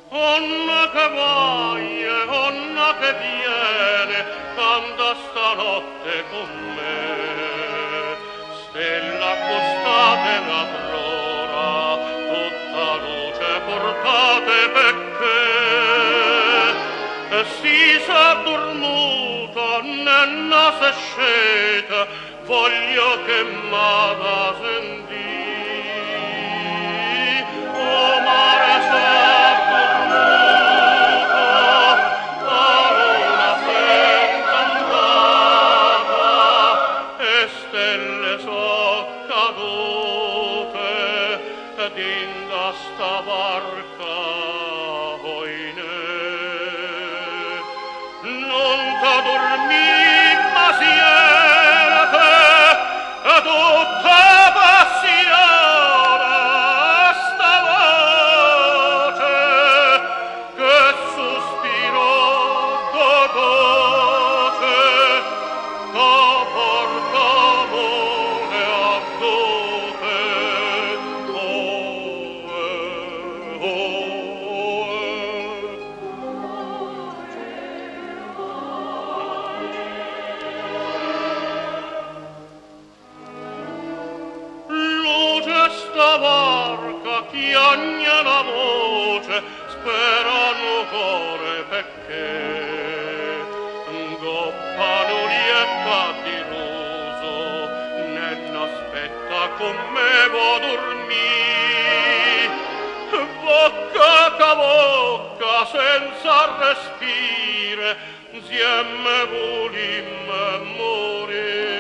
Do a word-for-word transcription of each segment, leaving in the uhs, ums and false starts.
Onna che voglia, onna che viene, canta stanotte con me. Stella accostate l'aurora, tutta luce portate perché si sa dormuta, nenna se sceta, voglio che m'ada sentì. O mare sa dormuta, la luna s'è incantata e stelle so cadute dinda sta barca, oinè. Non t'addormì, ma siete tutta passione sta voce che sospiro d'odore che porta amore a dote. Oh, oh, luce sta barca, chiagna la voce, sperano core perché goppa nulietta di roso, nenna aspetta con me vo dormì. Bocca ca bocca senza respire, insieme volimmo morire.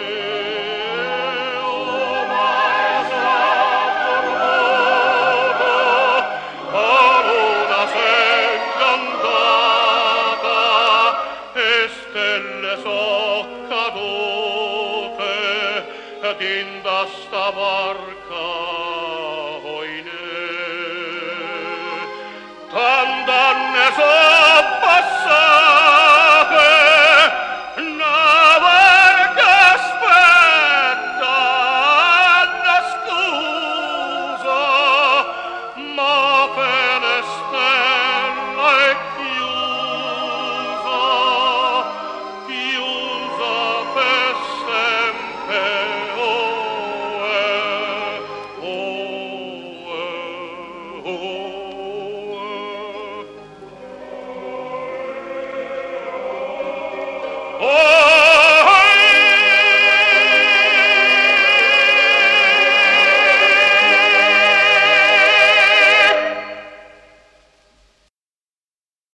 Dinda sta barca, oinè, tant'anni so passate, una barca aspetta, una scusa, ma per stella è chiusa, chiusa per sempre. Oh!